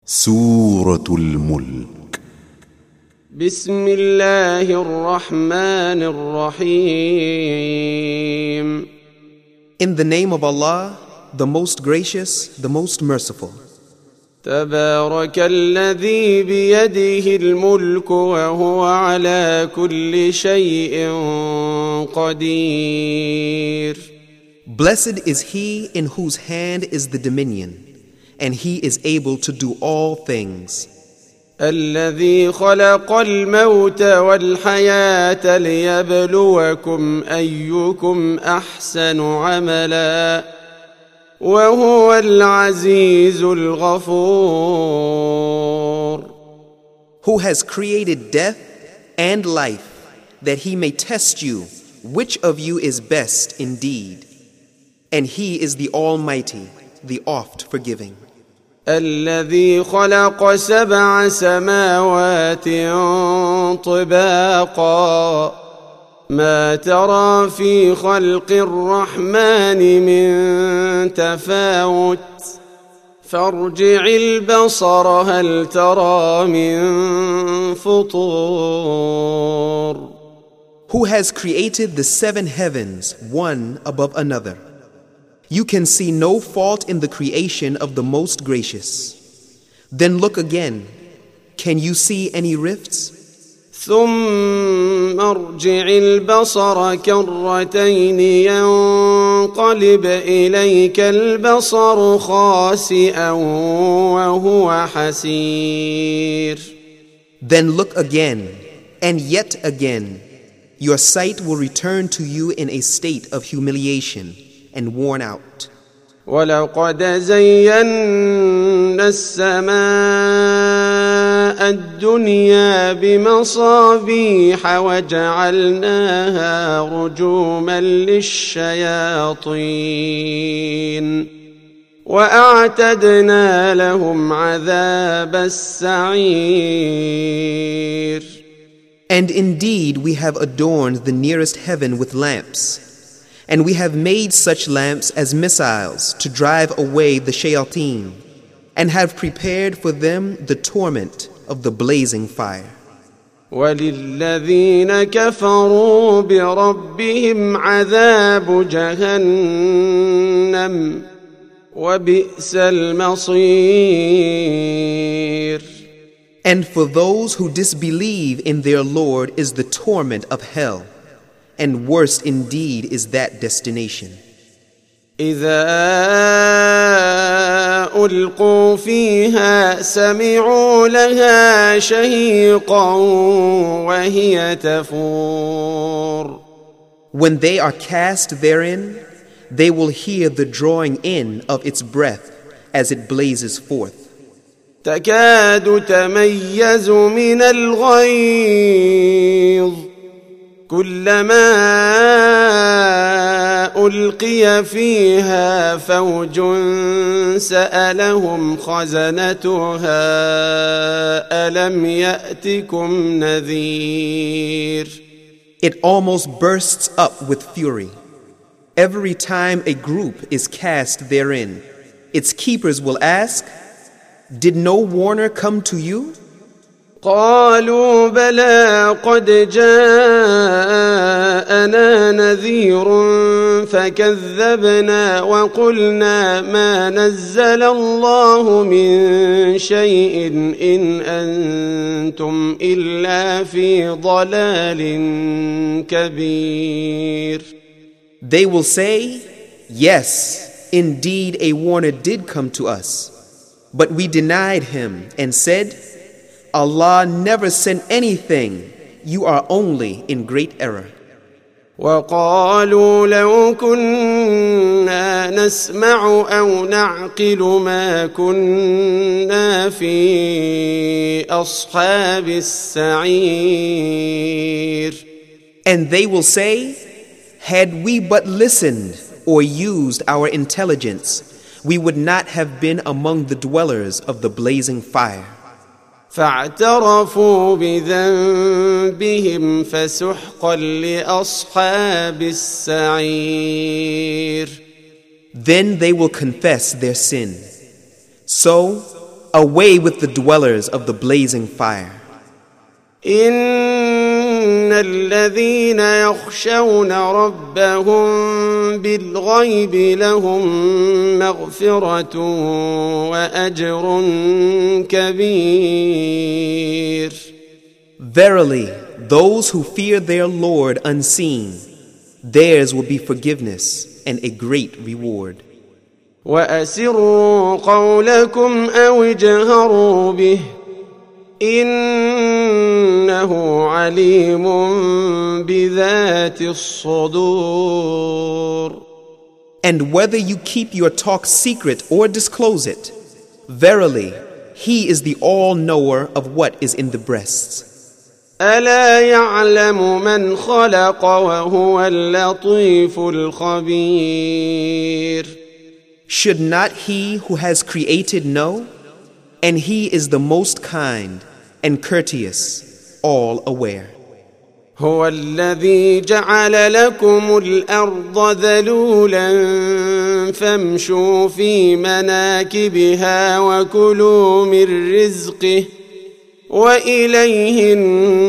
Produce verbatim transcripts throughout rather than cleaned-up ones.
سورة الملك. بسم الله الرحمن الرحيم. In the name of Allah, the most gracious, the most merciful. تبارك الذي بيده الملك وهو على كل شيء قدير. Blessed is he in whose hand is the dominion, and he is able to do all things. الذي خلق الموت والحياة ليبلوكم أيكم أحسن عملا وهو العزيز الغفور. Who has created death and life, that he may test you which of you is best indeed. And he is the Almighty, the oft forgiving. الذي خلق سبع سماوات طباقا ما ترى في خلق الرحمن من تفاوت فارجع البصر هل ترى من فطور. Who has created the seven heavens one above another. You can see no fault in the creation of the most gracious. Then look again. Can you see any rifts? ثم ارجع البصر كرتين ينقلب إليك البصر خاسئا وهو حسير. Then look again, and yet again. Your sight will return to you in a state of humiliation and worn out. وَلَقَدْ زَيَّنَّا السَّمَاءَ الدُّنْيَا بِمَصَابِيحَ وَجَعَلْنَاهَا رُجُومًا لِلشَّيَاطِينِ وَأَعْتَدْنَا لَهُمْ عَذَابَ السَّعِيرِ. And indeed we have adorned the nearest heaven with lamps. And we have made such lamps as missiles to drive away the shayateen, and have prepared for them the torment of the blazing fire. وَلِلَّذِينَ كَفَرُوا بِرَبِّهِمْ عَذَابُ جَهَنَّمَ وَبِئْسَ الْمَصِيرُ. And for those who disbelieve in their Lord is the torment of hell. And worse indeed is that destination. إذا ألقوا فيها سمعوا لها شهيقا وهي تفور. When they are cast therein, they will hear the drawing in of its breath as it blazes forth. تكاد تميز من الغيظ كلما ألقي فيها فوج سألهم خزنتها ألم يأتكم نذير. It almost bursts up with fury. Every time a group is cast therein, its keepers will ask, did no warner come to you? قالوا بلى قد جاءنا نذير فكذبنا وقلنا ما نزل الله من شيء إن أنتم إلا في ضلال كبير. They will say, yes, indeed a warner did come to us, but we denied him and said, Allah never sent anything. You are only in great error. وقالوا لو كنا نسمع أو نعقل ما كنا في أصحاب السعير. And they will say, had we but listened or used our intelligence, we would not have been among the dwellers of the blazing fire. فاعترفوا بذنبهم فسحقا لأصحاب السعير. Then they will confess their sin. So away with the dwellers of the blazing fire. إن الذين يخشون ربهم بالغيب لهم مغفرة وأجر كبير. Verily, those who fear their Lord unseen, theirs will be forgiveness and a great reward. وأسروا قولكم أو اجهروا به إنه عليم بذات الصدور. And whether you keep your talk secret or disclose it, verily, He is the all-knower of what is in the breasts. ألا يعلم من خلق وهو اللطيف الخبير. Should not He who has created know? And He is the most kind and courteous, all aware. هو الذي جعل لكم الأرض ذلولا فامشوا في مناكبها وكلوا من رزقه وإليه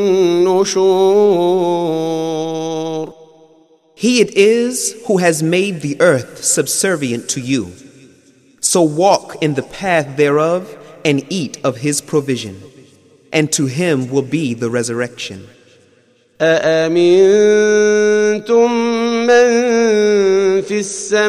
النشور. He it is who has made the earth subservient to you. So walk in the path thereof and eat of His provision, and to Him will be the resurrection. أأمنتم من في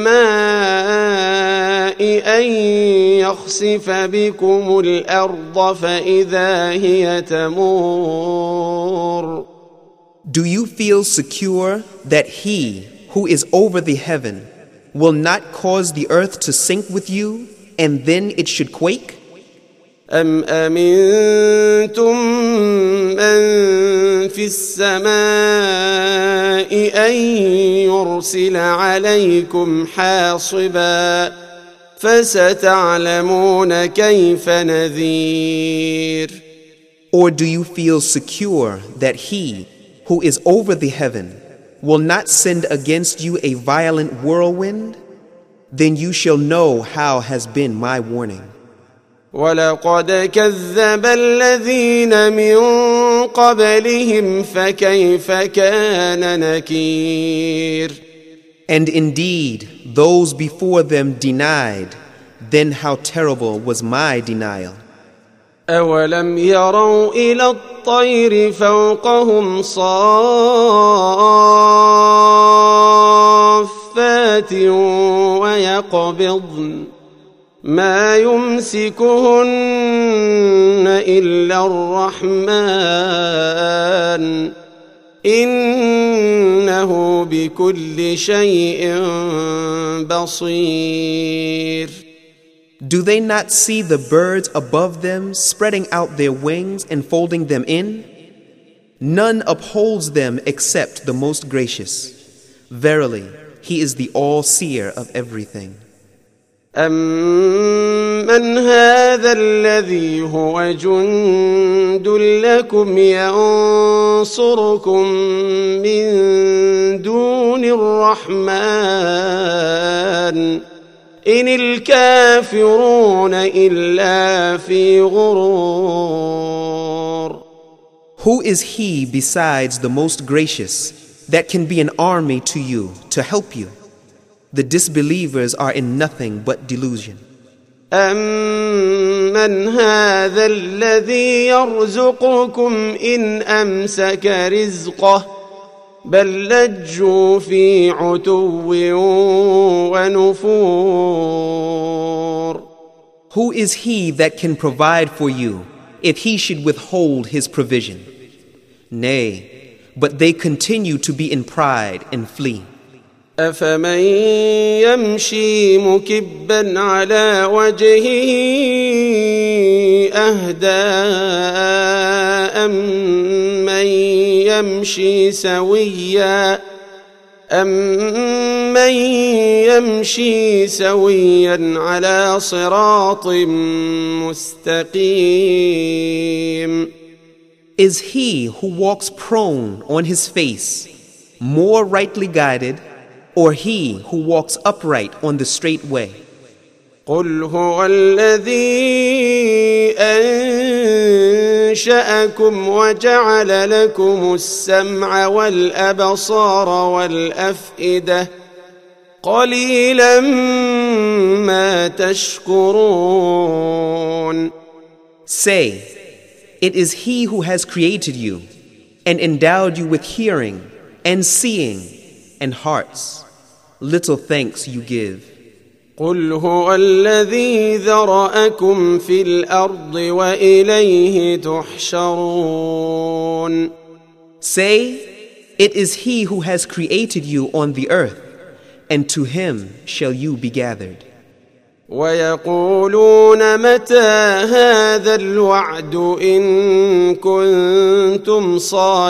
السماء أن يخسف بكم الأرض فإذا هي تمور. Do you feel secure that He who is over the heaven will not cause the earth to sink with you, and then it should quake? أم أمنتم من في السماء أن يرسل عليكم حاصبا فستعلمون كيف نذير. Or do you feel secure that He who is over the heaven will not send against you a violent whirlwind? Then you shall know how has been my warning. ولقد كذب الذين من قبلهم فكيف كان نكير. And indeed, those before them denied, then how terrible was my denial. أولم يروا إلى الطير فوقهم صافات ويقبضن ما يمسكهن إلا الرحمن إنه بكل شيء بصير. Do they not see the birds above them spreading out their wings and folding them in? None upholds them except the most gracious. Verily, He is the all-seer of everything. أَمَّنْ هَذَا الَّذِي هُوَ جُندٌ لَكُمْ يَنصُرُكُم مِّن دُونِ الرَّحْمَنِ إِنِ الْكَافِرُونَ إِلَّا فِي غُرُورٍ. Who is He besides the most gracious that can be an army to you to help you? The disbelievers are in nothing but delusion. أَمَّنْ هَذَا الَّذِي يَرْزُقُكُمْ إِنْ أَمْسَكَ رِزْقَهُ بَلْ لَجُّوا فِي عُتُوٍّ وَنُفُورٍ. Who is He that can provide for you if He should withhold His provision? Nay, but they continue to be in pride and flee. أَفَمَن يَمْشِي مُكِبًّا عَلَى وَجْهِهِ أَهْدَىٰ أَمَّن يَمْشِي سَوِيًّا أَمَّن يَمْشِي سَوِيًّا عَلَى صِرَاطٍ مُّسْتَقِيمٍ. Is he who walks prone on his face more rightly guided, or he who walks upright on the straight way? قل هو الذي أنشأكم وجعل لكم السمع والأبصار والأفئدة قليلا ما تشكرون. Say, it is He who has created you and endowed you with hearing and seeing and hearts. Little thanks you give. قل هو الذي ذرأكم في الأرض وإليه تحشرون. Say, it is He who has created you on the earth, and to Him shall you be gathered. ويقولون متى هذا الوعد إن كنتم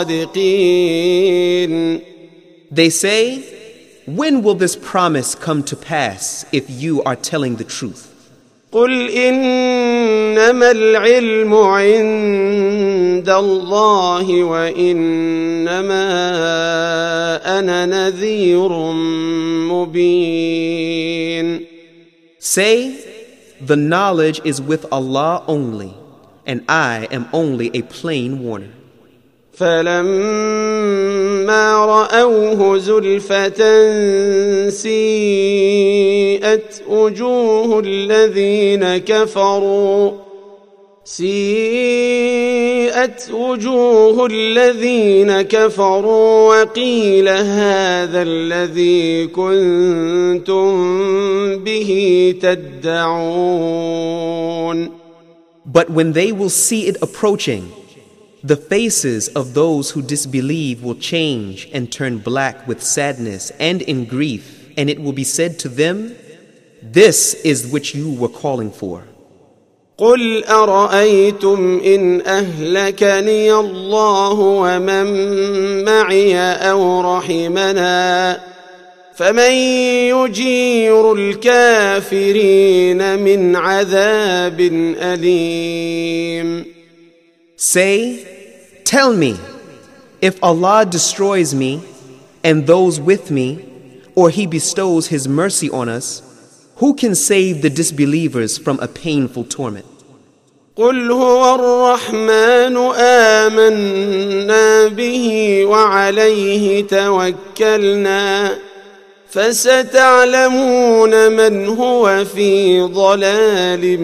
صادقين. They say, when will this promise come to pass if you are telling the truth? قل إنما العلم عند الله وإنما أنا نذير مبين. Say, the knowledge is with Allah only, and I am only a plain warner. فلما رأوه زلفة سيئت وجوه الذين كفروا سيئت وجوه الذين كفروا وقيل هذا الذي كنتم به تدعون. But when they will see it approaching, the faces of those who disbelieve will change and turn black with sadness and in grief, and it will be said to them, this is which you were calling for. قل أرأيتم إن أهلكني الله ومن معي أو رحمنا فمن يجير الكافرين من عذاب أليم. Say, tell me, if Allah destroys me and those with me, or He bestows His mercy on us, who can save the disbelievers from a painful torment? قل هو الرحمن آمنا به وعليه توكلنا فستعلمون من هو في ضلال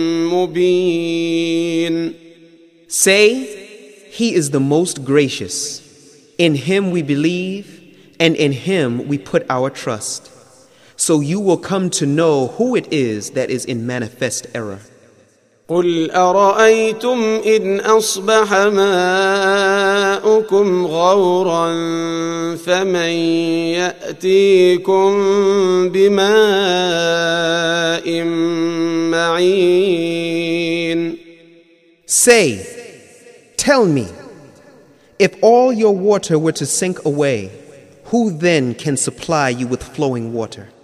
مبين. Say, He is the most gracious. In Him we believe, and in Him we put our trust. So you will come to know who it is that is in manifest error. قل أرأيتم إن أصبح ماؤكم غورا فمن يأتيكم بماء معين. Say, tell me, if all your water were to sink away, who then can supply you with flowing water?